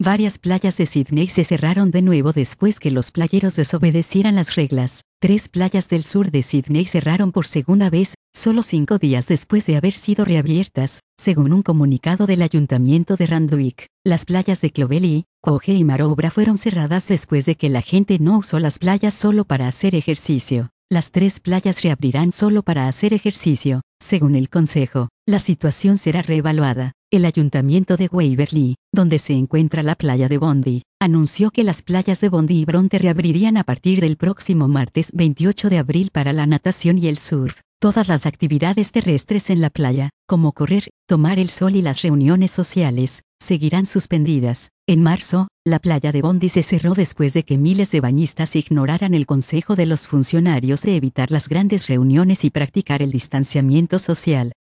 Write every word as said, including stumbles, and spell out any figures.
Varias playas de Sydney se cerraron de nuevo después que los playeros desobedecieran las reglas. Tres playas del sur de Sydney cerraron por segunda vez, solo cinco días después de haber sido reabiertas, según un comunicado del Ayuntamiento de Randwick. Las playas de Clovelly, Coge y Maroubra fueron cerradas después de que la gente no usó las playas solo para hacer ejercicio. Las tres playas reabrirán solo para hacer ejercicio, según el Consejo. La situación será reevaluada. El Ayuntamiento de Waverley, donde se encuentra la playa de Bondi, anunció que las playas de Bondi y Bronte reabrirían a partir del próximo martes veintiocho de abril para la natación y el surf. Todas las actividades terrestres en la playa, como correr, tomar el sol y las reuniones sociales, seguirán suspendidas. En marzo, la playa de Bondi se cerró después de que miles de bañistas ignoraran el consejo de los funcionarios de evitar las grandes reuniones y practicar el distanciamiento social.